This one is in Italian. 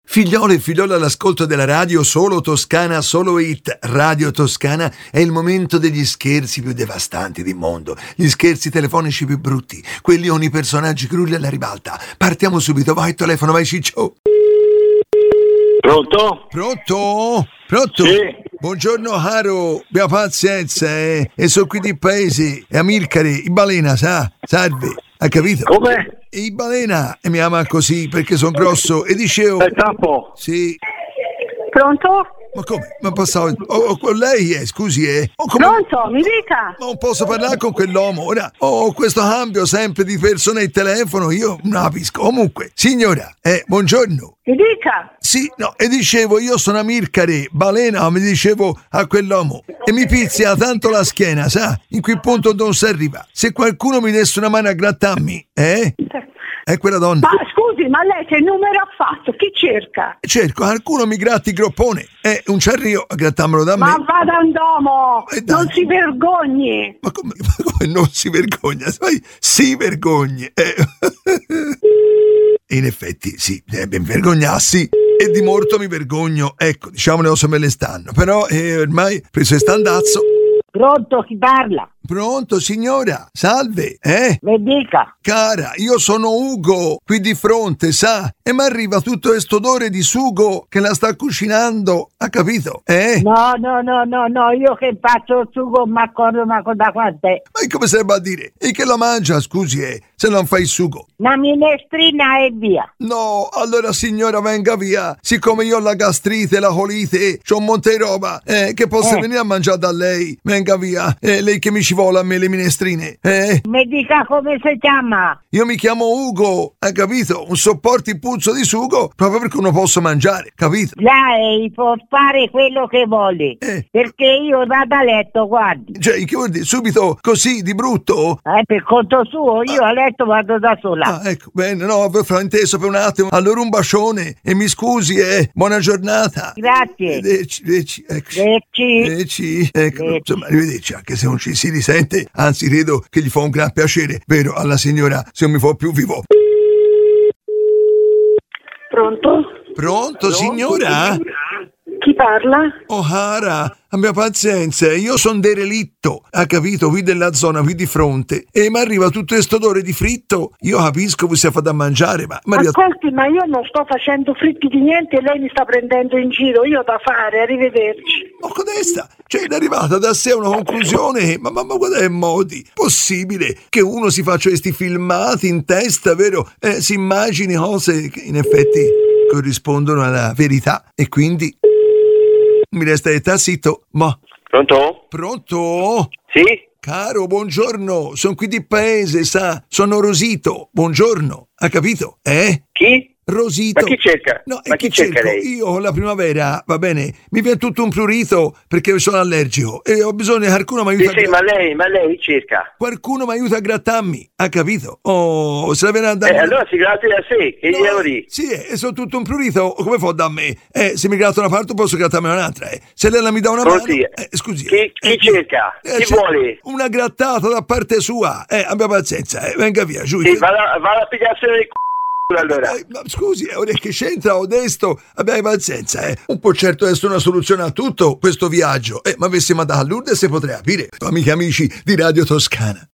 Figliolo e figliole all'ascolto della radio, solo Toscana, solo Hit, Radio Toscana, è il momento degli scherzi più devastanti del mondo, gli scherzi telefonici più brutti, quelli con i personaggi crudi alla ribalta. Partiamo subito, vai telefono, vai Ciccio. Pronto? Pronto? Pronto? Sì. Buongiorno caro, abbia pazienza, e sono qui di paese, e Amilcare, i balena, sa? Salve, hai capito? Come? I balena, e mi ama così perché sono grosso, e dicevo... È troppo. Sì, Pronto? ma come? Ma passavo... con lei, scusi, come... Pronto? Mi dica. Ma non posso parlare con quell'uomo, ora ho questo cambio sempre di persone e telefono, io non capisco. Comunque, signora, buongiorno. Mi dica. Sì, no, e dicevo, io sono Amilcare, balena, mi dicevo a quell'uomo, e mi pizzica tanto la schiena, sa? In quel punto non si arriva. Se qualcuno mi desse una mano a grattarmi, È quella donna. Ma scusi, ma lei che numero ha fatto? Chi cerca? Cerco, qualcuno mi gratti il groppone, un cerrio a grattarmelo da me. Ma vada un domo! Dai. Non si vergogni! Ma come non si vergogna? Sai, si vergogni. In effetti, sì, ben vergognassi. E di molto mi vergogno. Ecco, diciamo le cose me le stanno. Però ormai preso il standazzo. Pronto, chi parla? Pronto, signora? Salve, Mi dica. Cara, io sono Ugo, qui di fronte, sa? E mi arriva tutto questo odore di sugo che la sta cucinando, ha capito? No, io che faccio il sugo, ma accorgo, ma da quant'è? Ma come sarebbe a dire? E che la mangia, scusi, se non fa il sugo? Una minestrina e via. No, allora signora venga via, siccome io ho la gastrite, la colite, c'ho un monte di roba, che posso venire a mangiare da lei, venga via, lei che mi ci vuole a me le minestrine, Mi dica come si chiama? Io mi chiamo Ugo, hai capito? Un sopporti puzzo di sugo proprio perché non posso mangiare, capito? Lei può fare quello che vuole, perché io vado a letto, guardi. Cioè, che vuol dire? Subito così, di brutto? Per conto suo, io a letto vado da sola. Ah, ecco, bene, no, avevo frainteso per un attimo. Allora un bacione e mi scusi, buona giornata. Grazie. Arrivederci, eccoci. Arrivederci. Ecco, insomma, arrivederci, anche se non ci si risente, anzi credo che gli fa un gran piacere, vero, alla signora, se non mi fa più vivo. Pronto? Pronto, signora? Chi parla? Cara, abbia pazienza, io sono derelitto, ha capito, qui della zona, qui di fronte, e mi arriva tutto questo odore di fritto, io capisco che sia fatto a mangiare, ma... Ascolti, ma io non sto facendo fritti di niente e lei mi sta prendendo in giro, io ho da fare, arrivederci. Ma codesta, cioè è arrivata da sé a una conclusione, ma guarda che modi, possibile che uno si faccia questi filmati in testa, vero? Si immagini cose che in effetti corrispondono alla verità e quindi... Mi resta di zitto, ma... Pronto? Pronto? Sì? Caro, buongiorno, sono qui di paese, sa? Sono Rosito, buongiorno, ha capito? Chi? Rosito. Ma chi cerca? No, Ma e chi cerca lei? Io con la primavera, va bene, mi viene tutto un prurito perché sono allergico e ho bisogno che qualcuno mi aiuta Sì, ma lei cerca. Qualcuno mi aiuta a grattarmi, ha capito? Oh, se la viene a dare... Allora si gratta da sé, che gli devo dire? Sì, sono tutto un prurito, come fa da me? Se mi gratta una parte posso grattarmi un'altra, Se lei mi dà una mano... Scusi. Chi cerca? Chi vuole? Una grattata da parte sua, abbia pazienza, venga via, giù. Sì, vada a pigliarsi del c***o allora. Ma scusi, ora che c'entra Odesto, abbia pazienza, Un po' certo essere una soluzione a tutto questo viaggio, ma avessimo andato a Lourdes se potrei capire, amici di Radio Toscana.